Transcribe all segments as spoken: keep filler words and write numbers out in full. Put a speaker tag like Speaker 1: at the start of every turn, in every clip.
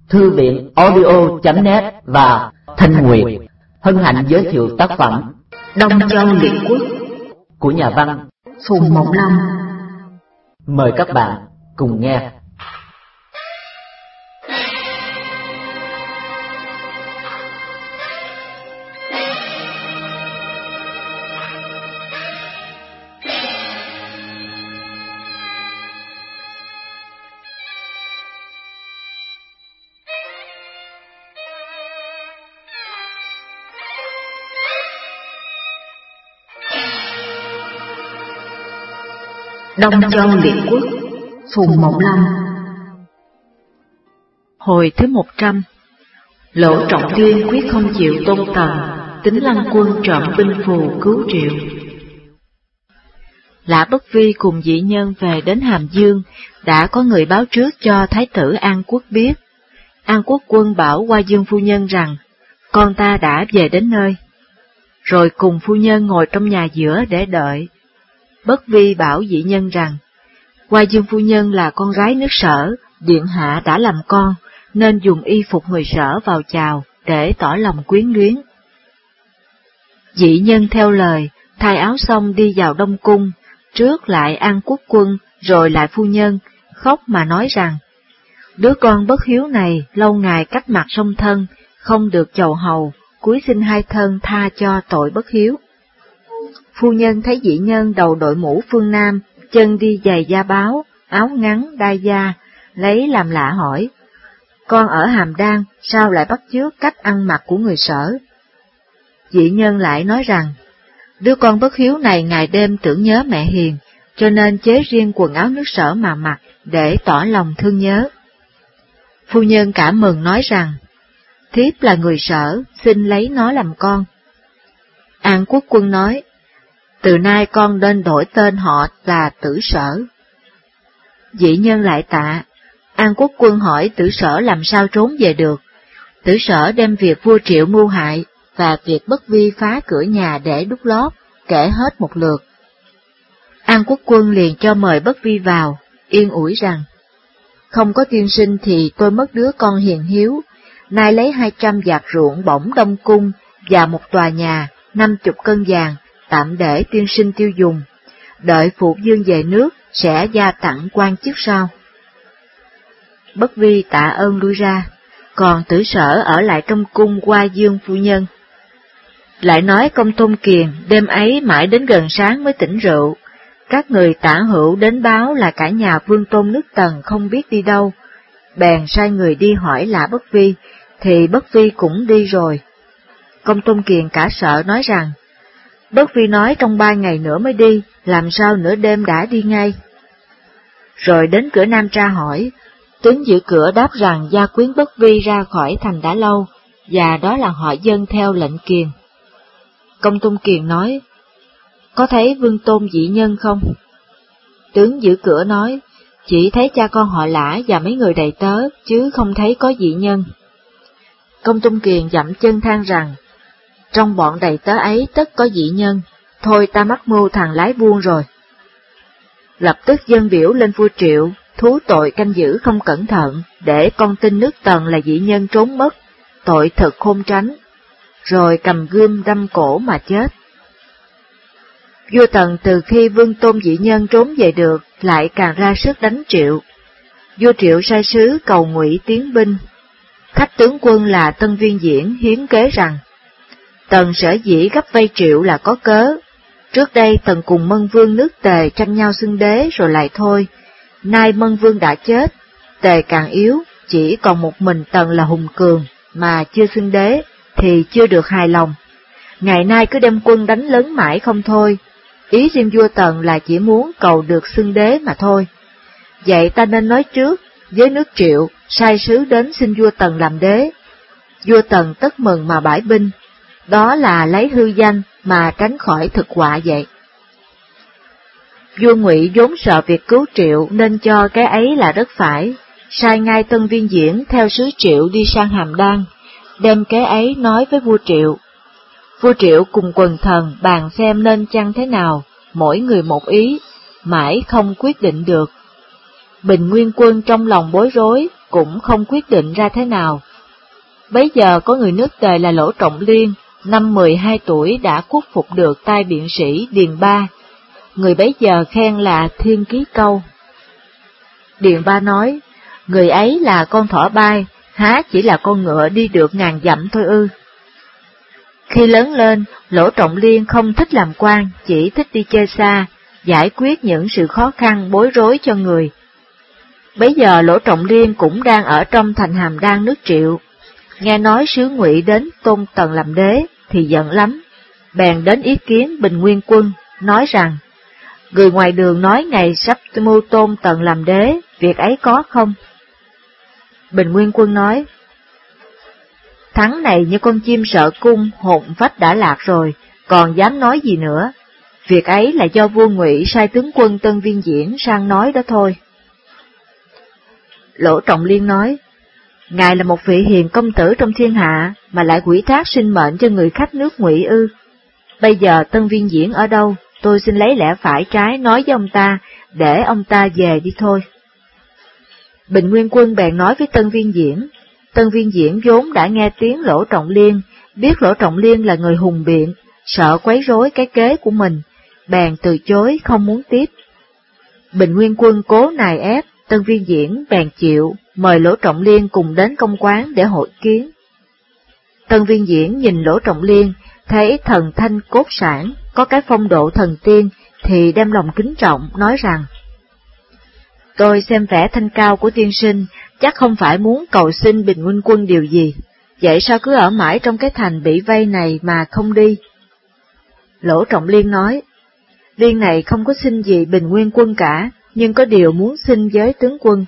Speaker 1: Thư viện audio chấm net và Thanh Nguyệt hân hạnh giới thiệu tác phẩm
Speaker 2: Đông Châu Liệt Quốc
Speaker 1: của nhà văn
Speaker 2: Phùng Mộng Long.
Speaker 1: Mời các bạn cùng nghe.
Speaker 2: Đông Châu Liệt Quốc Phùng Mộng Long. Hồi thứ một trăm. Lỗ Trọng Tuyên quyết không chịu Tôn Tần, tính Lăng Quân trộm binh phù cứu Triệu. Lã Bất Vi cùng dị nhân về đến Hàm Dương, đã có người báo trước cho Thái tử An Quốc biết. An Quốc quân bảo Hoa Dương phu nhân rằng, con ta đã về đến nơi. Rồi cùng phu nhân ngồi trong nhà giữa để đợi. Bất Vi bảo dị nhân rằng, Hoa Dương phu nhân là con gái nước Sở, điện hạ đã làm con, nên dùng y phục người Sở vào chào để tỏ lòng quyến luyến. Dị nhân theo lời, thay áo xong đi vào Đông Cung, trước lại An Quốc quân, rồi lại phu nhân, khóc mà nói rằng, đứa con bất hiếu này lâu ngày cách mặt song thân, không được chầu hầu, cúi xin hai thân tha cho tội bất hiếu. Phu nhân thấy dị nhân đầu đội mũ phương Nam, chân đi giày da báo, áo ngắn đai da, lấy làm lạ hỏi, con ở Hàm Đan sao lại bắt chước cách ăn mặc của người Sở? Dị nhân lại nói rằng, đứa con bất hiếu này ngày đêm tưởng nhớ mẹ hiền, cho nên chế riêng quần áo nước Sở mà mặc, để tỏ lòng thương nhớ. Phu nhân cảm mừng nói rằng, thiếp là người Sở, xin lấy nó làm con. An Quốc quân nói, từ nay con nên đổi tên họ là Tử Sở. Dị nhân lại tạ. An Quốc quân hỏi Tử Sở làm sao trốn về được. Tử Sở đem việc vua Triệu mưu hại và việc Bất Vi phá cửa nhà để đút lót, kể hết một lượt. An Quốc quân liền cho mời Bất Vi vào, yên ủi rằng, không có tiên sinh thì tôi mất đứa con hiền hiếu, nay lấy hai trăm vạt ruộng bổng Đông Cung và một tòa nhà, năm chục cân vàng, tạm để tiên sinh tiêu dùng, đợi phụ vương về nước sẽ gia tặng quan chức sau. Bất Vi tạ ơn lui ra, còn Tử Sở ở lại trong cung Hoa Dương phu nhân. Lại nói Công Tôn Kiền đêm ấy mãi đến gần sáng mới tỉnh rượu, các người tả hữu đến báo là cả nhà Vương Tôn nước Tần không biết đi đâu, bèn sai người đi hỏi Lã Bất Vi, thì Bất Vi cũng đi rồi. Công Tôn Kiền cả sợ nói rằng, Bất Vi nói trong ba ngày nữa mới đi, làm sao nửa đêm đã đi ngay. Rồi đến cửa Nam tra hỏi, tướng giữ cửa đáp rằng gia quyến Bất Vi ra khỏi thành đã lâu, và đó là họ dân theo lệnh Kiền. Công Tôn Kiền nói, có thấy Vương Tôn dị nhân không? Tướng giữ cửa nói, chỉ thấy cha con họ Lã và mấy người đầy tớ, chứ không thấy có dị nhân. Công Tôn Kiền dậm chân than rằng, trong bọn đầy tớ ấy tất có dị nhân, thôi ta mắc mưu thằng lái buôn rồi. Lập tức dâng biểu lên vua Triệu, thú tội canh giữ không cẩn thận, để con tin nước Tần là dị nhân trốn mất, tội thật khôn tránh, rồi cầm gươm đâm cổ mà chết. Vua Tần từ khi Vương Tôn dị nhân trốn về được, lại càng ra sức đánh Triệu. Vua Triệu sai sứ cầu Ngụy tiến binh. Khách tướng quân là Tân Viên Diễn hiến kế rằng, Tần sở dĩ gấp vây Triệu là có cớ. Trước đây Tần cùng Mân Vương nước Tề tranh nhau xưng đế rồi lại thôi. Nay Mân Vương đã chết, Tề càng yếu, chỉ còn một mình Tần là hùng cường, mà chưa xưng đế, thì chưa được hài lòng. Ngày nay cứ đem quân đánh lớn mãi không thôi. Ý riêng vua Tần là chỉ muốn cầu được xưng đế mà thôi. Vậy ta nên nói trước, với nước Triệu, sai sứ đến xin vua Tần làm đế. Vua Tần tất mừng mà bãi binh. Đó là lấy hư danh mà tránh khỏi thực họa vậy. Vua Ngụy vốn sợ việc cứu Triệu nên cho cái ấy là rất phải, sai ngay Tân Viên Diễn theo sứ Triệu đi sang Hàm Đan, đem cái ấy nói với vua Triệu. Vua Triệu cùng quần thần bàn xem nên chăng thế nào, mỗi người một ý, mãi không quyết định được. Bình Nguyên Quân trong lòng bối rối, cũng không quyết định ra thế nào. Bấy giờ có người nước Tề là Lỗ Trọng Liên, năm mười hai tuổi đã khuất phục được tai biện sĩ Điền Ba. Người bấy giờ khen là Thiên Ký Câu. Điền Ba nói, người ấy là con thỏ bay, há chỉ là con ngựa đi được ngàn dặm thôi ư. Khi lớn lên, Lỗ Trọng Liên không thích làm quan, chỉ thích đi chơi xa, giải quyết những sự khó khăn bối rối cho người. Bấy giờ Lỗ Trọng Liên cũng đang ở trong thành Hàm Đan nước Triệu, nghe nói sứ Ngụy đến tôn Tần làm đế thì giận lắm, bèn đến ý kiến Bình Nguyên Quân, nói rằng, người ngoài đường nói ngày sắp mưu tôn Tần làm đế, việc ấy có không? Bình Nguyên Quân nói, thắng này như con chim sợ cung, hồn phách đã lạc rồi, còn dám nói gì nữa, việc ấy là do vua Ngụy sai tướng quân Tân Viên Diễn sang nói đó thôi. Lỗ Trọng Liên nói, ngài là một vị hiền công tử trong thiên hạ, mà lại quỷ thác sinh mệnh cho người khách nước Ngụy ư? Bây giờ Tân Viên Diễn ở đâu, tôi xin lấy lẽ phải trái nói với ông ta, để ông ta về đi thôi. Bình Nguyên Quân bèn nói với Tân Viên Diễn. Tân Viên Diễn vốn đã nghe tiếng Lỗ Trọng Liên, biết Lỗ Trọng Liên là người hùng biện, sợ quấy rối cái kế của mình, bèn từ chối không muốn tiếp. Bình Nguyên Quân cố nài ép, Tân Viên Diễn bèn chịu, mời Lỗ Trọng Liên cùng đến công quán để hội kiến. Tân Viên Diễn nhìn Lỗ Trọng Liên, thấy thần thanh cốt sản, có cái phong độ thần tiên, thì đem lòng kính trọng, nói rằng, tôi xem vẻ thanh cao của tiên sinh, chắc không phải muốn cầu xin Bình Nguyên Quân điều gì, vậy sao cứ ở mãi trong cái thành bị vây này mà không đi? Lỗ Trọng Liên nói, Liên này không có xin gì Bình Nguyên Quân cả, nhưng có điều muốn xin với tướng quân.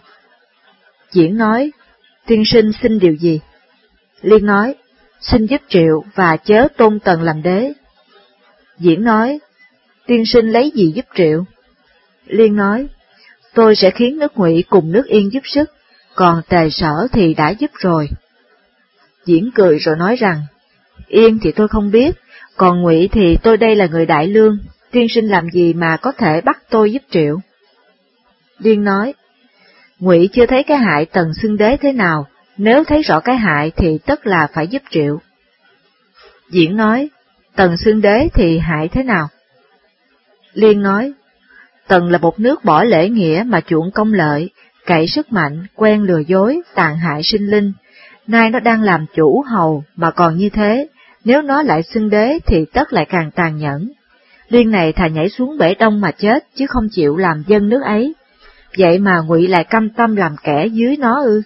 Speaker 2: Diễn nói, tiên sinh xin điều gì? Liên nói, xin giúp Triệu và chớ tôn Tần làm đế. Diễn nói, tiên sinh lấy gì giúp Triệu? Liên nói, tôi sẽ khiến nước Ngụy cùng nước Yên giúp sức, còn Tề Sở thì đã giúp rồi. Diễn cười rồi nói rằng, Yên thì tôi không biết, còn Ngụy thì tôi đây là người đại lương, tiên sinh làm gì mà có thể bắt tôi giúp Triệu? Liên nói, Ngụy chưa thấy cái hại Tần xưng đế thế nào, nếu thấy rõ cái hại thì tất là phải giúp Triệu. Diễn nói, Tần xưng đế thì hại thế nào? Liên nói, Tần là một nước bỏ lễ nghĩa mà chuộng công lợi, cậy sức mạnh, quen lừa dối, tàn hại sinh linh, nay nó đang làm chủ hầu mà còn như thế, nếu nó lại xưng đế thì tất lại càng tàn nhẫn. Liên này thà nhảy xuống bể đông mà chết, chứ không chịu làm dân nước ấy. Vậy mà Ngụy lại căm tâm làm kẻ dưới nó ư?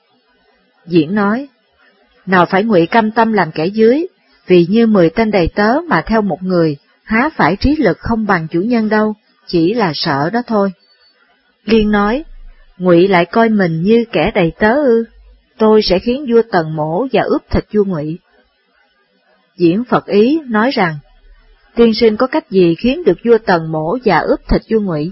Speaker 2: Diễn nói, nào phải Ngụy căm tâm làm kẻ dưới, vì như mười tên đầy tớ mà theo một người, há phải trí lực không bằng chủ nhân đâu, chỉ là sợ đó thôi. Liên nói, Ngụy lại coi mình như kẻ đầy tớ ư? Tôi sẽ khiến vua Tần mổ và ướp thịt vua Ngụy. Diễn Phật ý nói rằng, tiên sinh có cách gì khiến được vua Tần mổ và ướp thịt vua Ngụy?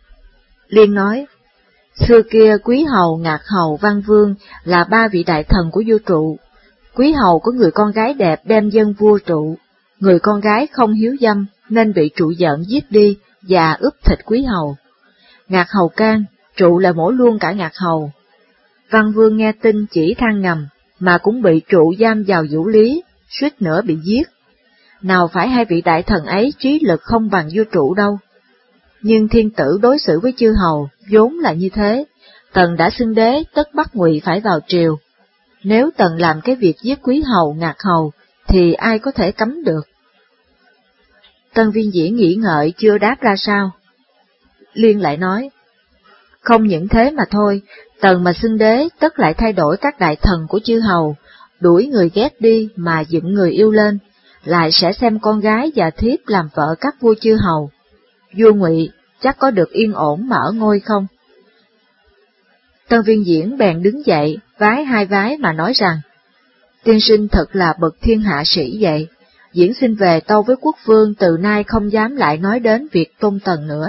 Speaker 2: Liên nói, xưa kia Quý Hầu, Ngạc Hầu, Văn Vương là ba vị đại thần của vua Trụ. Quý Hầu có người con gái đẹp đem dân vua Trụ, người con gái không hiếu dâm nên bị Trụ giận giết đi và ướp thịt Quý Hầu. Ngạc Hầu can, Trụ là mổ luôn cả Ngạc Hầu. Văn Vương nghe tin chỉ than ngầm, mà cũng bị Trụ giam vào vũ lý, suýt nữa bị giết. Nào phải hai vị đại thần ấy trí lực không bằng vua Trụ đâu. Nhưng thiên tử đối xử với chư hầu, vốn là như thế, Tần đã xưng đế tất bắt Ngụy phải vào triều. Nếu Tần làm cái việc giết Quý Hầu, Ngạc Hầu, thì ai có thể cấm được? Tân Viên Diễn nghĩ ngợi chưa đáp ra sao. Liên lại nói, không những thế mà thôi, Tần mà xưng đế tất lại thay đổi các đại thần của chư hầu, đuổi người ghét đi mà dựng người yêu lên, lại sẽ xem con gái và thiếp làm vợ các vua chư hầu. Vua Ngụy chắc có được yên ổn mà ở ngôi không? Tân Viên Diễn bèn đứng dậy, vái hai vái mà nói rằng, tiên sinh thật là bậc thiên hạ sĩ vậy, Diễn xin về tâu với quốc vương từ nay không dám lại nói đến việc tôn Tần nữa.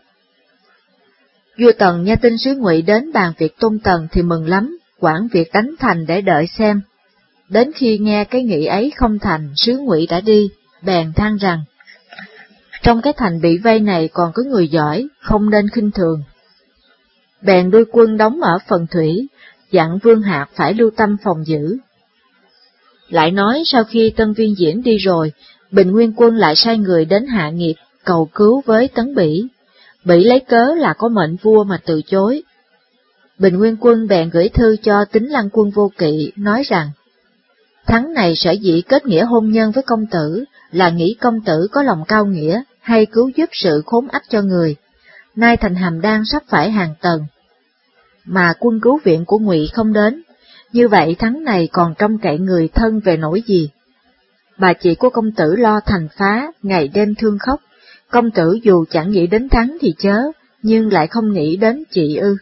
Speaker 2: Vua Tần nghe tin sứ Ngụy đến bàn việc tôn Tần thì mừng lắm, quản việc đánh thành để đợi xem. Đến khi nghe cái nghị ấy không thành, sứ Ngụy đã đi, bèn than rằng, trong cái thành bị vây này còn có người giỏi, không nên khinh thường. bèn đuôi quân đóng ở phần thủy, dặn Vương Hạc phải lưu tâm phòng giữ. Lại nói sau khi Tân Viên Diễn đi rồi, Bình Nguyên Quân lại sai người đến Hạ Nghiệp cầu cứu với Tấn Bỉ. Bỉ lấy cớ là có mệnh vua mà từ chối. Bình Nguyên Quân bèn gửi thư cho Tín Lăng Quân Vô Kỵ, nói rằng, Thắng này sở dĩ kết nghĩa hôn nhân với công tử, là nghĩ công tử có lòng cao nghĩa, hay cứu giúp sự khốn ách cho người. Nay thành Hàm Đan sắp phải hàng tần, mà quân cứu viện của Ngụy không đến, như vậy Thắng này còn trông cậy người thân về nỗi gì? Bà chị của công tử lo thành phá, ngày đêm thương khóc, công tử dù chẳng nghĩ đến Thắng thì chớ, nhưng lại không nghĩ đến chị ư.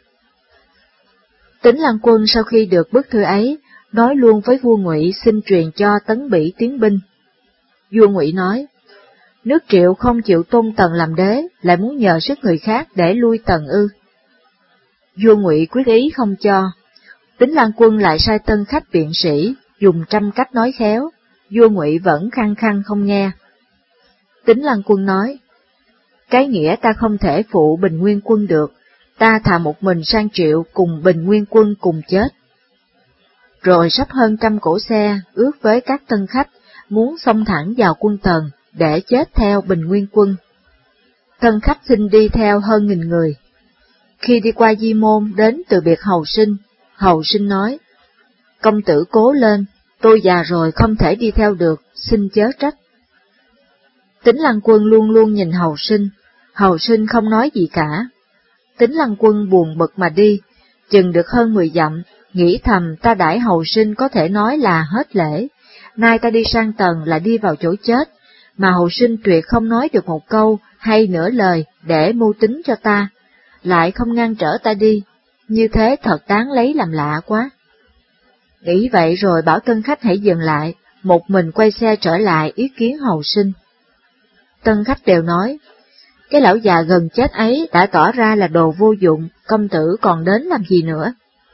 Speaker 2: Tín Lăng Quân sau khi được bức thư ấy, nói luôn với vua Ngụy xin truyền cho Tấn Bỉ tiến binh. Vua Ngụy nói, nước Triệu không chịu tôn Tần làm đế, lại muốn nhờ sức người khác để lui Tần ư. Vua Ngụy quyết ý không cho. Tín Lăng Quân lại sai tân khách biện sĩ, dùng trăm cách nói khéo, vua Ngụy vẫn khăng khăng không nghe. Tín Lăng Quân nói, cái nghĩa ta không thể phụ Bình Nguyên Quân được, ta thà một mình sang Triệu cùng Bình Nguyên Quân cùng chết. Rồi sắp hơn trăm cỗ xe, ước với các tân khách, muốn xông thẳng vào quân Tần, để chết theo Bình Nguyên Quân. Tân khách xin đi theo hơn nghìn người. Khi đi qua Di Môn đến từ biệt Hầu Sinh, Hầu Sinh nói, công tử cố lên, tôi già rồi không thể đi theo được, xin chớ trách. Tín Lăng Quân luôn luôn nhìn Hầu Sinh, Hầu Sinh không nói gì cả. Tín Lăng Quân buồn bực mà đi, chừng được hơn mười dặm, nghĩ thầm ta đãi Hầu Sinh có thể nói là hết lễ, nay ta đi sang Tần là đi vào chỗ chết, mà Hầu Sinh tuyệt không nói được một câu hay nửa lời để mưu tính cho ta, lại không ngăn trở ta đi, như thế thật đáng lấy làm lạ quá. Nghĩ vậy rồi bảo tân khách hãy dừng lại, một mình quay xe trở lại ý kiến Hầu Sinh. Tân khách đều nói, cái lão già gần chết ấy đã tỏ ra là đồ vô dụng, công tử còn đến làm gì nữa.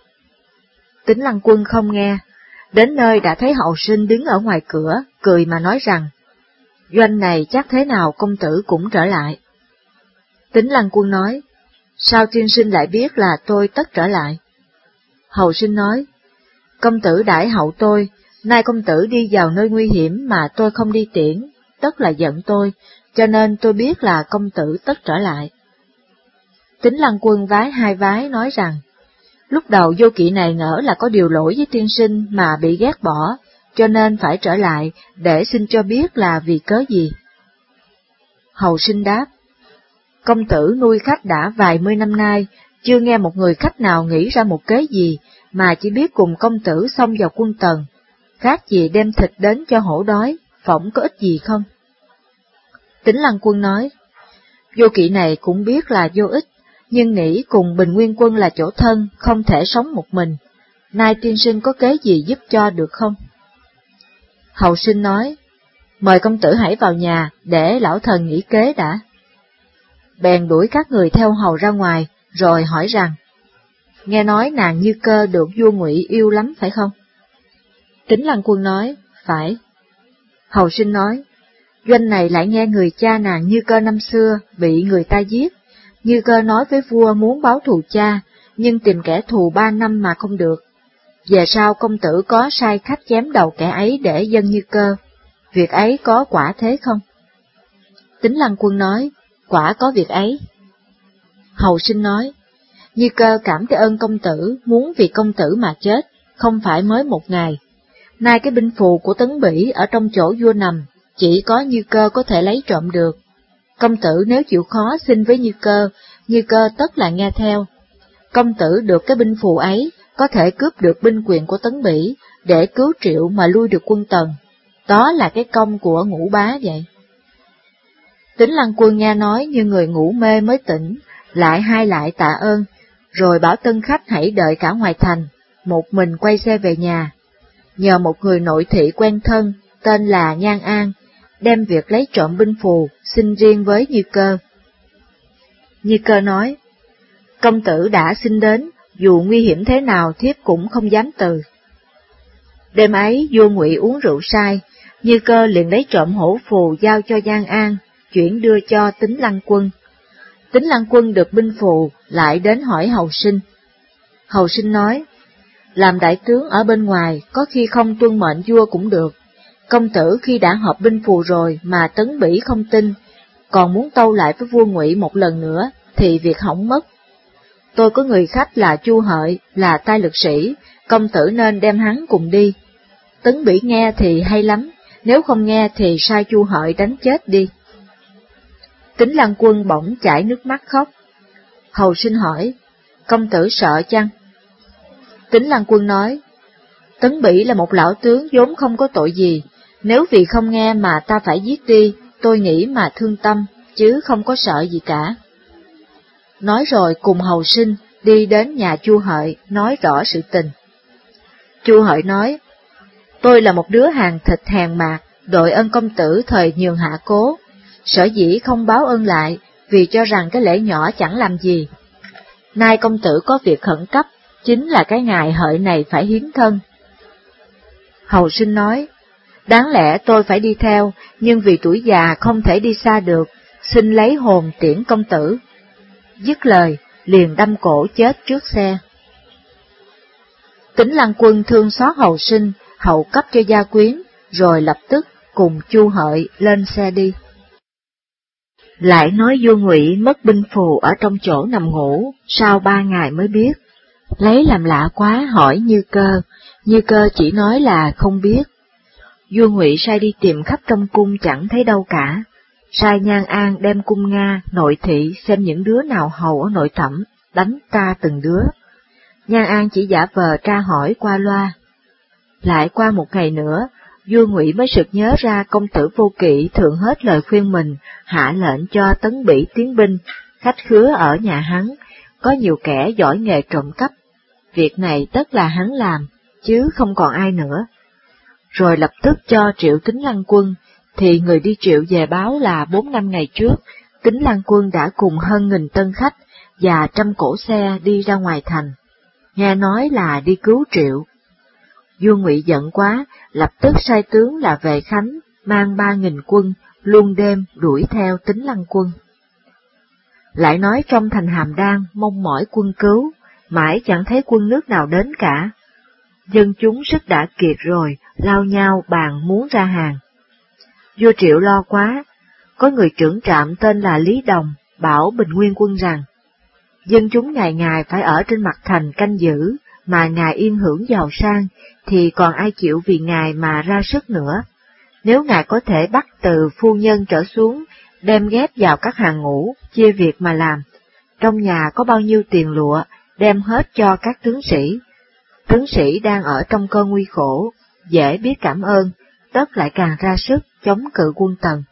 Speaker 2: Tín Lăng Quân không nghe, đến nơi đã thấy Hầu Sinh đứng ở ngoài cửa, cười mà nói rằng, doanh này chắc thế nào công tử cũng trở lại. Tín Lăng Quân nói, sao tiên sinh lại biết là tôi tất trở lại? Hầu Sinh nói, công tử đãi hậu tôi, nay công tử đi vào nơi nguy hiểm mà tôi không đi tiễn, tất là giận tôi, cho nên tôi biết là công tử tất trở lại. Tín Lăng Quân vái hai vái nói rằng, lúc đầu Vô Kỵ này ngỡ là có điều lỗi với tiên sinh mà bị ghét bỏ, cho nên phải trở lại để xin cho biết là vì cớ gì. Hầu Sinh đáp, công tử nuôi khách đã vài mươi năm nay, chưa nghe một người khách nào nghĩ ra một kế gì, mà chỉ biết cùng công tử xông vào quân Tần, khác gì đem thịt đến cho hổ đói, phỏng có ích gì không? Tín Lăng Quân nói, Vô Kỵ này cũng biết là vô ích, nhưng nghĩ cùng Bình Nguyên Quân là chỗ thân, không thể sống một mình, nay tiên sinh có kế gì giúp cho được không? Hầu Sinh nói, mời công tử hãy vào nhà, để lão thần nghĩ kế đã. Bèn đuổi các người theo hầu ra ngoài, rồi hỏi rằng, nghe nói nàng Như Cơ được vua Ngụy yêu lắm phải không? Tín Lăng Quân nói, phải. Hầu Sinh nói, doanh này lại nghe người cha nàng Như Cơ năm xưa bị người ta giết, Như Cơ nói với vua muốn báo thù cha, nhưng tìm kẻ thù ba năm mà không được. Về sau công tử có sai khách chém đầu kẻ ấy để dâng Như Cơ, việc ấy có quả thế không? Tín Lăng Quân nói, quả có việc ấy. Hầu Sinh nói, Như Cơ cảm cái ơn công tử, muốn vì công tử mà chết, không phải mới một ngày. Nay cái binh phù của Tấn Bỉ ở trong chỗ vua nằm, chỉ có Như Cơ có thể lấy trộm được. Công tử nếu chịu khó xin với Như Cơ, Như Cơ tất là nghe theo. Công tử được cái binh phù ấy, có thể cướp được binh quyền của Tấn Bỉ, để cứu Triệu mà lui được quân Tần. Đó là cái công của Ngũ Bá vậy. Tín Lăng Quân nghe nói như người ngủ mê mới tỉnh, lại hai lại tạ ơn, rồi bảo tân khách hãy đợi cả ngoài thành, một mình quay xe về nhà. Nhờ một người nội thị quen thân, tên là Nhan An, đem việc lấy trộm binh phù, xin riêng với Như Cơ. Như Cơ nói, công tử đã xin đến, dù nguy hiểm thế nào thiếp cũng không dám từ. Đêm ấy vua Ngụy uống rượu say, Như Cơ liền lấy trộm hổ phù giao cho Nhan An, chuyển đưa cho Tín Lăng Quân. Tính Lăng Quân được binh phù lại đến hỏi Hầu Sinh. Hầu Sinh nói, làm đại tướng ở bên ngoài có khi không tuân mệnh vua cũng được. Công tử khi đã họp binh phù rồi mà Tấn Bỉ không tin, còn muốn tâu lại với vua Ngụy một lần nữa thì việc hỏng mất. Tôi có người khách là Chu Hợi, là tay lực sĩ, công tử nên đem hắn cùng đi. Tấn Bỉ nghe thì hay lắm, nếu không nghe thì sai Chu Hợi đánh chết đi. Tính Lăng Quân bỗng chảy nước mắt khóc. Hầu Sinh hỏi, công tử sợ chăng? Tính Lăng Quân nói, Tấn Bỉ là một lão tướng vốn không có tội gì, nếu vì không nghe mà ta phải giết đi, tôi nghĩ mà thương tâm, chứ không có sợ gì cả. Nói rồi cùng Hầu Sinh đi đến nhà Chu Hợi nói rõ sự tình. Chu Hợi nói, tôi là một đứa hàng thịt hèn mạt, đội ân công tử thời nhường hạ cố, sở dĩ không báo ơn lại vì cho rằng cái lễ nhỏ chẳng làm gì. Nay công tử có việc khẩn cấp, chính là cái ngày Hợi này phải hiến thân. Hầu Sinh nói, đáng lẽ tôi phải đi theo, nhưng vì tuổi già không thể đi xa được, xin lấy hồn tiễn công tử. Dứt lời, liền đâm cổ chết trước xe. Tính Lăng Quân thương xót Hầu Sinh, hậu cấp cho gia quyến, rồi lập tức cùng Chu Hợi lên xe đi. Lại nói vua Ngụy mất binh phù ở trong chỗ nằm ngủ, sau ba ngày mới biết. Lấy làm lạ quá hỏi Như Cơ, Như Cơ chỉ nói là không biết. Vua Ngụy sai đi tìm khắp trong cung chẳng thấy đâu cả, sai Nhan An đem cung Nga, nội thị xem những đứa nào hầu ở nội thẩm, đánh tra từng đứa. Nhan An chỉ giả vờ tra hỏi qua loa. Lại qua một ngày nữa, vua Ngụy mới sực nhớ ra công tử Vô Kỵ thường hết lời khuyên mình, hạ lệnh cho Tấn Bỉ tiến binh, khách khứa ở nhà hắn, có nhiều kẻ giỏi nghề trộm cắp. Việc này tất là hắn làm, chứ không còn ai nữa. Rồi lập tức cho triệu Tính Lăng Quân, thì người đi triệu về báo là bốn năm ngày trước, Tính Lăng Quân đã cùng hơn nghìn tân khách và trăm cỗ xe đi ra ngoài thành, nghe nói là đi cứu triệu. Vua Ngụy giận quá, lập tức sai tướng là Vệ Khánh mang ba nghìn quân, luôn đêm đuổi theo Tính Lăng Quân. Lại nói trong thành Hàm Đan mong mỏi quân cứu, mãi chẳng thấy quân nước nào đến cả. Dân chúng sức đã kiệt rồi, lao nhau bàn muốn ra hàng. Vua Triệu lo quá, có người trưởng trạm tên là Lý Đồng, bảo Bình Nguyên Quân rằng, dân chúng ngày ngày phải ở trên mặt thành canh giữ, mà ngài yên hưởng giàu sang, thì còn ai chịu vì ngài mà ra sức nữa. Nếu ngài có thể bắt từ phu nhân trở xuống, đem ghép vào các hàng ngũ, chia việc mà làm, trong nhà có bao nhiêu tiền lụa, đem hết cho các tướng sĩ. Tướng sĩ đang ở trong cơn nguy khổ, dễ biết cảm ơn, tất lại càng ra sức chống cự quân Tần.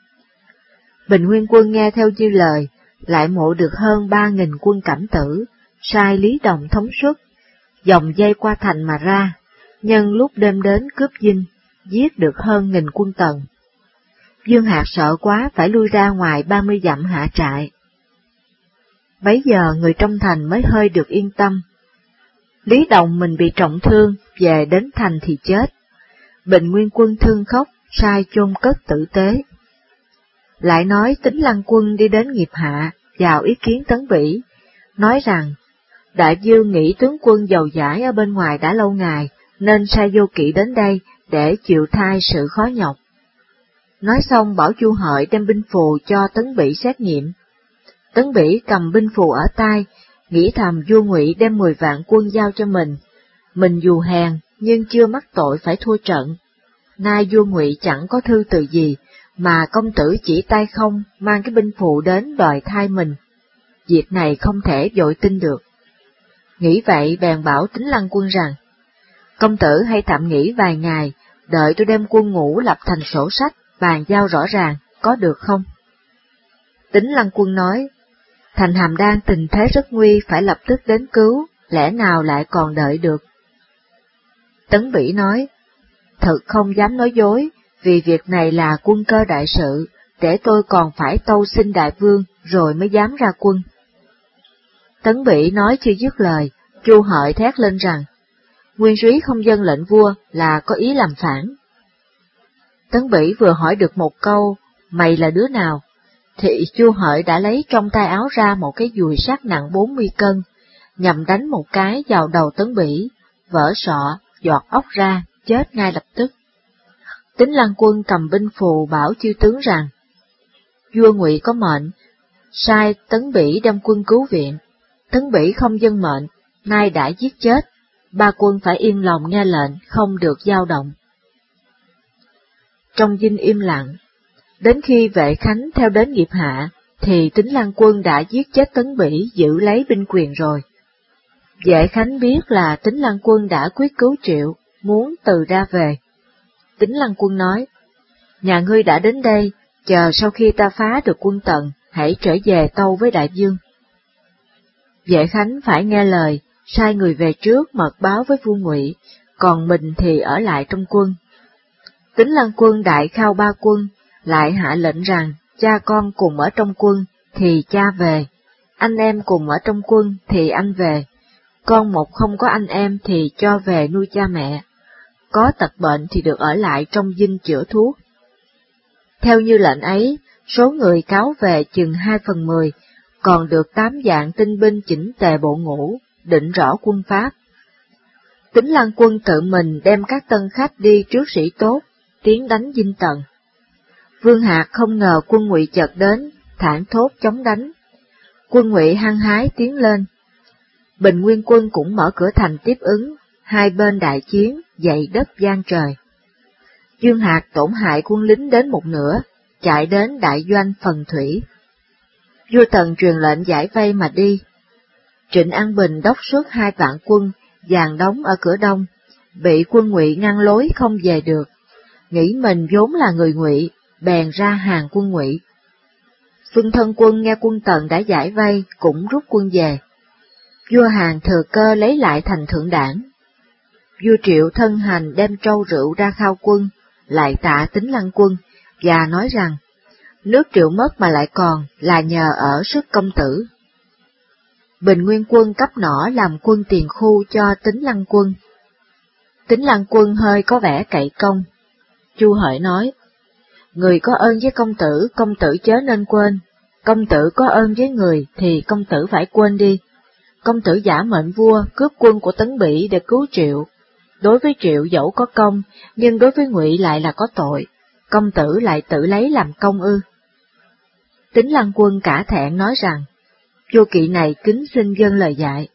Speaker 2: Bình Nguyên Quân nghe theo như lời, lại mộ được hơn ba nghìn quân Cảnh Tử, sai Lý Đồng thống suất, dòng dây qua thành mà ra, nhân lúc đêm đến cướp dinh, giết được hơn nghìn quân Tần. Dương Hạc sợ quá phải lui ra ngoài ba mươi dặm hạ trại. Bấy giờ người trong thành mới hơi được yên tâm. Lý Đồng mình bị trọng thương, về đến thành thì chết. Bình Nguyên Quân thương khóc, sai chôn cất tử tế. Lại nói Tính Lăng Quân đi đến Nghiệp Hạ, vào ý kiến Tấn Bỉ, nói rằng, Đại vương nghĩ tướng quân giàu dãi ở bên ngoài đã lâu ngày, nên sai Vô Kỵ đến đây để chịu thay sự khó nhọc. Nói xong bảo Chu Hợi đem binh phù cho Tấn Bỉ xét nghiệm. Tấn Bỉ cầm binh phù ở tay, nghĩ thầm vua Ngụy đem mười vạn quân giao cho mình. Mình dù hèn, nhưng chưa mắc tội phải thua trận. Nay vua Ngụy chẳng có thư từ gì, mà công tử chỉ tay không mang cái binh phù đến đòi thay mình. Việc này không thể vội tin được. Nghĩ vậy bèn bảo Tính Lăng Quân rằng, công tử hãy tạm nghỉ vài ngày, đợi tôi đem quân ngũ lập thành sổ sách, bàn giao rõ ràng, có được không? Tính Lăng Quân nói, thành Hàm Đan tình thế rất nguy, phải lập tức đến cứu, lẽ nào lại còn đợi được? Tấn Bỉ nói, thật không dám nói dối, vì việc này là quân cơ đại sự, để tôi còn phải tâu xin đại vương, rồi mới dám ra quân. Tấn Bỉ nói chưa dứt lời, Chu Hợi thét lên rằng, nguyên súy không dâng lệnh vua là có ý làm phản. Tấn Bỉ vừa hỏi được một câu, mày là đứa nào? thì Chu Hợi đã lấy trong tay áo ra một cái dùi sắt nặng bốn mươi cân, nhằm đánh một cái vào đầu Tấn Bỉ, vỡ sọ, giọt óc ra, chết ngay lập tức. Tính Lăng Quân cầm binh phù bảo chư tướng rằng, vua Ngụy có mệnh, sai Tấn Bỉ đem quân cứu viện, Tấn Bỉ không vâng mệnh, nay đã giết chết, ba quân phải yên lòng nghe lệnh, không được dao động. Trong dinh im lặng, đến khi Vệ Khánh theo đến nghiệp hạ, thì Tính Lăng Quân đã giết chết Tấn Bỉ giữ lấy binh quyền rồi. Vệ Khánh biết là Tính Lăng Quân đã quyết cứu Triệu, muốn từ ra về. Tính Lăng Quân nói, nhà ngươi đã đến đây, chờ sau khi ta phá được quân Tần, hãy trở về tâu với đại vương. Vệ Khánh phải nghe lời, sai người về trước mật báo với vua Ngụy, còn mình thì ở lại trong quân. Tính Lăng Quân đại khao ba quân, lại hạ lệnh rằng cha con cùng ở trong quân thì cha về, anh em cùng ở trong quân thì anh về, con một không có anh em thì cho về nuôi cha mẹ, có tật bệnh thì được ở lại trong dinh chữa thuốc. Theo như lệnh ấy, số người cáo về chừng hai phần mười, còn được tám vạn tinh binh chỉnh tề bộ ngũ, định rõ quân pháp. Tính Lăng Quân tự mình đem các tân khách đi trước sĩ tốt, tiến đánh dinh Tần. Vương Hạc không ngờ quân Ngụy chợt đến, thảng thốt chống đánh. Quân Ngụy hăng hái tiến lên. Bình Nguyên quân cũng mở cửa thành tiếp ứng, hai bên đại chiến, dậy đất vang trời. Dương Hạc tổn hại quân lính đến một nửa, chạy đến đại doanh Phần Thủy. Vua Tần truyền lệnh giải vây mà đi. Trịnh An Bình đốc xuất hai vạn quân, dàn đóng ở cửa đông, bị quân Ngụy ngăn lối không về được. Nghĩ mình vốn là người Ngụy, bèn ra hàng quân Ngụy. Phương Thân quân nghe quân Tần đã giải vây, cũng rút quân về. Vua Hàn thừa cơ lấy lại thành Thượng Đảng. Vua Triệu thân hành đem trâu rượu ra khao quân, lại tạ Tính Lăng Quân, và nói rằng, nước Triệu mất mà lại còn là nhờ ở sức công tử. Bình Nguyên quân cấp nỏ làm quân tiền khu cho Tính Lăng Quân. Tính Lăng Quân hơi có vẻ cậy công. Chu Hợi nói, người có ơn với công tử, công tử chớ nên quên, công tử có ơn với người thì công tử phải quên đi. Công tử giả mệnh vua cướp quân của Tấn Bỉ để cứu Triệu. Đối với Triệu dẫu có công, nhưng đối với Ngụy lại là có tội, công tử lại tự lấy làm công ư. Tính Lăng Quân cả thẹn nói rằng, vua kỵ này kính xin dâng lời dạy.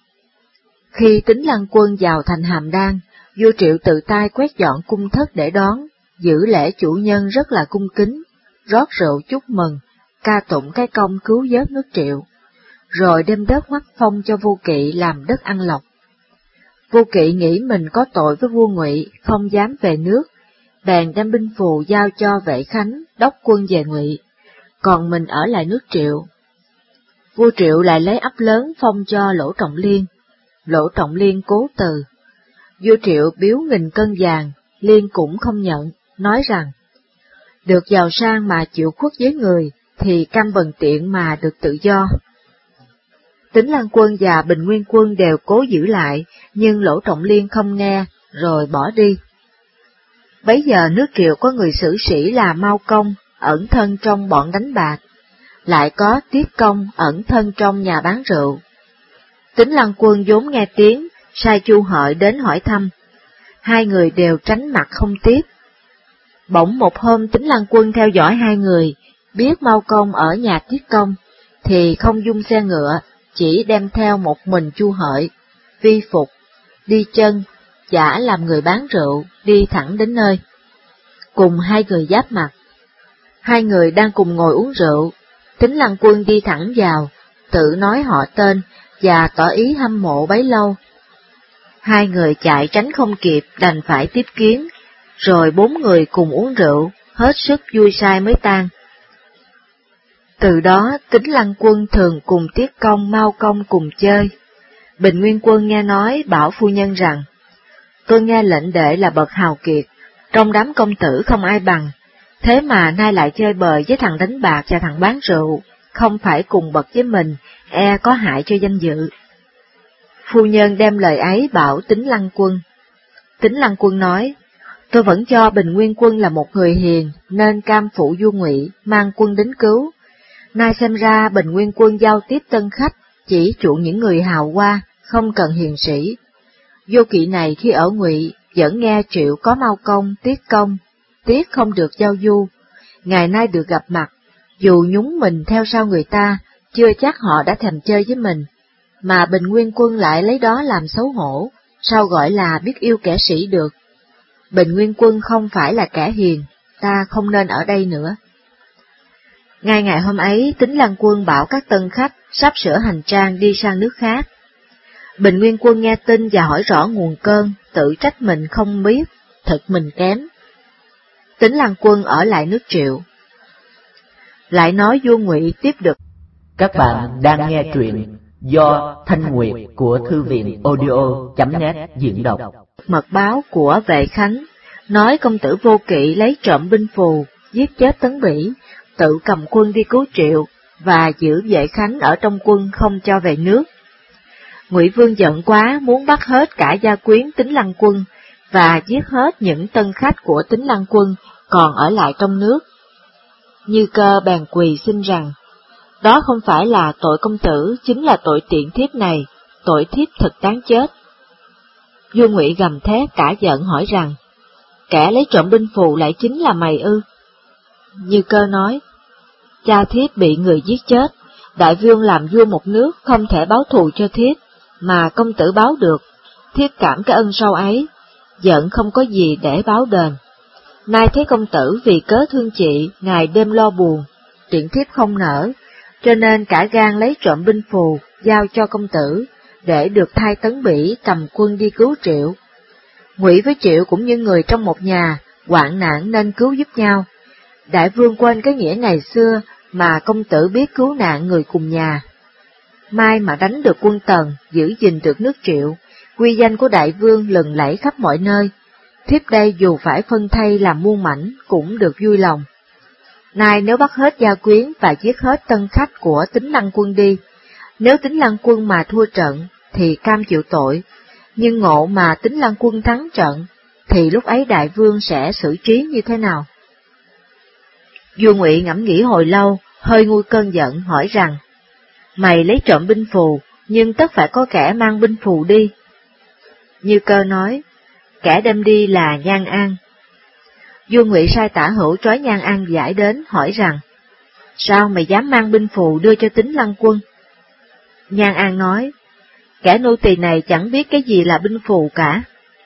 Speaker 2: Khi Tính Lăng Quân vào thành Hàm Đan, vua Triệu tự tay quét dọn cung thất để đón, giữ lễ chủ nhân rất là cung kính, rót rượu chúc mừng, ca tụng cái công cứu vớt nước Triệu, rồi đem đất hoắc phong cho Vô Kỵ làm đất ăn lộc. Vô Kỵ nghĩ mình có tội với vua Ngụy, không dám về nước, bèn đem binh phù giao cho Vệ Khánh đốc quân về Ngụy, còn mình ở lại nước Triệu. Vua Triệu lại lấy ấp lớn phong cho Lỗ Trọng Liên, Lỗ Trọng Liên cố từ. Vua Triệu biếu nghìn cân vàng, Liên cũng không nhận, nói rằng, được giàu sang mà chịu khuất với người, thì cam bần tiện mà được tự do. Tính Lăng Quân và Bình Nguyên quân đều cố giữ lại, nhưng Lỗ Trọng Liên không nghe, rồi bỏ đi. Bấy giờ nước Triệu có người sử sĩ là Mao Công, ẩn thân trong bọn đánh bạc, lại có Tiết Công ẩn thân trong nhà bán rượu. Tính Lăng Quân vốn nghe tiếng, sai Chu Hợi đến hỏi thăm. Hai người đều tránh mặt không tiếp. Bỗng một hôm Tính Lăng Quân theo dõi hai người, biết Mao Công ở nhà Tiết Công, thì không dung xe ngựa, chỉ đem theo một mình Chu Hợi, vi phục, đi chân, giả làm người bán rượu, đi thẳng đến nơi. Cùng hai người giáp mặt. Hai người đang cùng ngồi uống rượu, Tính Lăng Quân đi thẳng vào, tự nói họ tên, và tỏ ý hâm mộ bấy lâu. Hai người chạy tránh không kịp đành phải tiếp kiến, rồi bốn người cùng uống rượu, hết sức vui say mới tan. Từ đó Tính Lăng Quân thường cùng Tiết Công, Mao Công cùng chơi. Bình Nguyên quân nghe nói bảo phu nhân rằng, tôi nghe lệnh đệ là bậc hào kiệt, trong đám công tử không ai bằng, thế mà nay lại chơi bời với thằng đánh bạc và thằng bán rượu, không phải cùng bậc với mình, e có hại cho danh dự. Phu nhân đem lời ấy bảo Tính Lăng Quân. Tính Lăng Quân nói, tôi vẫn cho Bình Nguyên quân là một người hiền, nên cam phụ vua Ngụy mang quân đến cứu, Nay xem ra Bình Nguyên Quân giao tiếp tân khách, chỉ chuộng những người hào hoa, không cần hiền sĩ. Vô Kỵ này khi ở Ngụy vẫn nghe Triệu có Mao Công, Tiết Công, Tiết không được giao du. Ngày nay được gặp mặt, dù nhúng mình theo sau người ta, chưa chắc họ đã thèm chơi với mình, mà Bình Nguyên Quân lại lấy đó làm xấu hổ, sao gọi là biết yêu kẻ sĩ được. Bình Nguyên Quân không phải là kẻ hiền, ta không nên ở đây nữa. Ngay ngày hôm ấy, Tín Lăng Quân bảo các tân khách sắp sửa hành trang đi sang nước khác. Bình Nguyên Quân nghe tin và hỏi rõ nguồn cơn, tự trách mình không biết, thật mình kém. Tín Lăng Quân ở lại nước Triệu. Lại nói vua Ngụy tiếp được.
Speaker 1: Các bạn đang nghe truyện do Thanh Nguyệt của thư viện audio chấm net diễn đọc.
Speaker 2: Mật báo của Vệ Khánh nói công tử Vô Kỵ lấy trộm binh phù, giết chết Tấn Bỉ, tự cầm quân đi cứu Triệu và giữ Vệ Khánh ở trong quân không cho về nước. Ngụy Vương giận quá muốn bắt hết cả gia quyến Tín Lăng Quân và giết hết những tân khách của Tín Lăng Quân còn ở lại trong nước. Như Cơ bèn quỳ xin rằng, đó không phải là tội công tử, chính là tội tiện thiếp này, tội thiếp thật đáng chết. Vua Ngụy gầm thét cả giận hỏi rằng, kẻ lấy trộm binh phù lại chính là mày ư? Như Cơ nói, cha thiếp bị người giết chết, đại vương làm vua một nước không thể báo thù cho thiếp, mà công tử báo được, thiếp cảm cái ân sâu ấy, giận không có gì để báo đền. Nay thấy công tử vì cớ thương chị, ngày đêm lo buồn, tiện thiếp không nỡ, cho nên cả gan lấy trộm binh phù, giao cho công tử, để được thay Tấn Bỉ cầm quân đi cứu Triệu. Ngụy với Triệu cũng như người trong một nhà, hoạn nạn nên cứu giúp nhau. Đại vương quên cái nghĩa ngày xưa mà công tử biết cứu nạn người cùng nhà. Mai mà đánh được quân Tần, giữ gìn được nước Triệu, uy danh của đại vương lừng lẫy khắp mọi nơi. Thiếp đây dù phải phân thay làm muôn mảnh cũng được vui lòng. Nay nếu bắt hết gia quyến và giết hết tân khách của Tín Lăng Quân đi, nếu Tín Lăng Quân mà thua trận thì cam chịu tội, nhưng ngộ mà Tín Lăng Quân thắng trận, thì lúc ấy đại vương sẽ xử trí như thế nào? Vua Ngụy ngẫm nghĩ hồi lâu, hơi nguôi cơn giận hỏi rằng, mày lấy trộm binh phù, nhưng tất phải có kẻ mang binh phù đi. Như Cơ nói, kẻ đem đi là Nhan An. Vua Ngụy sai Tả Hữu trói Nhan An giải đến hỏi rằng, sao mày dám mang binh phù đưa cho Tín Lăng Quân? Nhan An nói, kẻ nô tỳ này chẳng biết cái gì là binh phù cả.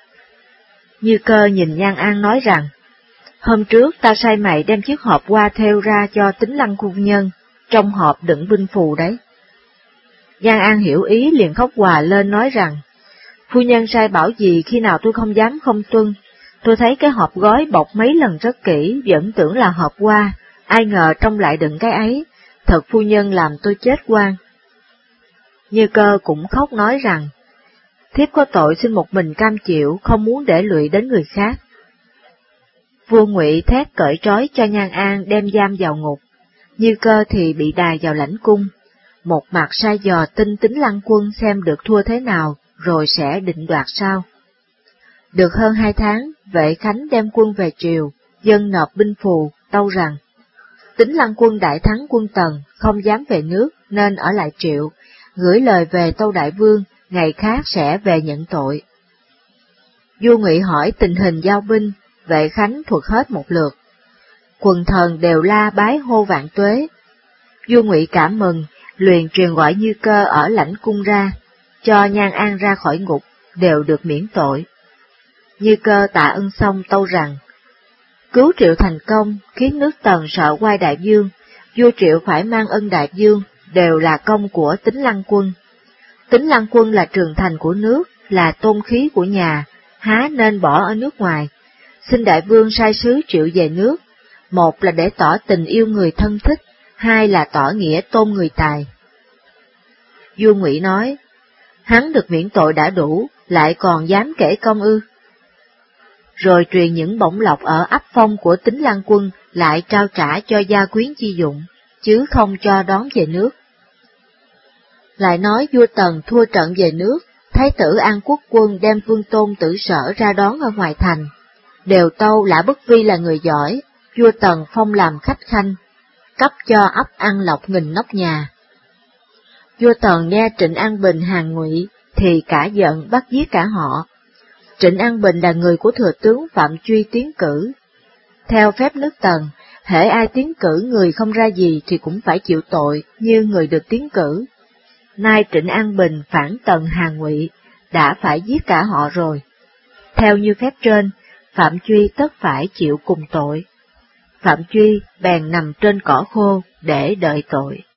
Speaker 2: Như Cơ nhìn Nhan An nói rằng, hôm trước ta sai mày đem chiếc hộp hoa thêu ra cho Tín Lăng Quân nhân, trong hộp đựng binh phù đấy. Nhan An hiểu ý liền khóc òa lên nói rằng, phu nhân sai bảo gì khi nào tôi không dám không tuân, tôi thấy cái hộp gói bọc mấy lần rất kỹ, vẫn tưởng là hộp hoa, ai ngờ trong lại đựng cái ấy, thật phu nhân làm tôi chết oan. Như Cơ cũng khóc nói rằng, thiếp có tội xin một mình cam chịu, không muốn để lụy đến người khác. Vua Ngụy thét cởi trói cho Nhan An đem giam vào ngục, Như Cơ thì bị đày vào lãnh cung, một mặt sai dò tin Tín Lăng Quân xem được thua thế nào, rồi sẽ định đoạt sau. Được hơn hai tháng, Vệ Khánh đem quân về triều, dân nộp binh phù, tâu rằng, Tín Lăng Quân đại thắng quân Tần, không dám về nước nên ở lại Triệu, gửi lời về tâu đại vương, ngày khác sẽ về nhận tội. Vua Ngụy hỏi tình hình giao binh, Vệ Khánh thuật hết một lượt. Quần thần đều la bái hô vạn tuế. Vua Ngụy cảm mừng, liền truyền gọi Như Cơ ở lãnh cung ra, cho Nhan An ra khỏi ngục, đều được miễn tội. Như Cơ tạ ơn xong tâu rằng, cứu Triệu thành công, khiến nước Tần sợ quay đại vương, vua Triệu phải mang ơn đại vương, đều là công của Tín Lăng Quân. Tín Lăng Quân là trường thành của nước, là tôn khí của nhà, há nên bỏ ở nước ngoài. Xin đại vương sai sứ Triệu về nước, một là để tỏ tình yêu người thân thích, hai là tỏ nghĩa tôn người tài. Vua Ngụy nói, hắn được miễn tội đã đủ, lại còn dám kể công ư? Rồi truyền những bổng lộc ở ấp phong của Tín Lăng Quân lại trao trả cho gia quyến chi dụng, chứ không cho đón về nước. Lại nói vua Tần thua trận về nước, Thái tử An Quốc Quân đem Vương Tôn Tử Sở ra đón ở ngoài thành, đều tâu Lã Bất Vi là người giỏi, vua Tần phong làm khách khanh, cấp cho ấp ăn lộc nghìn nóc nhà. Vua Tần nghe Trịnh An Bình hàng Ngụy thì cả giận bắt giết cả họ. Trịnh An Bình là người của thừa tướng Phạm Truy tiến cử. Theo phép nước Tần, hễ ai tiến cử người không ra gì thì cũng phải chịu tội như người được tiến cử. Nay Trịnh An Bình phản Tần hàng Ngụy, đã phải giết cả họ rồi. Theo như phép trên, Phạm Truy tất phải chịu cùng tội. Phạm Truy bèn nằm trên cỏ khô để đợi tội.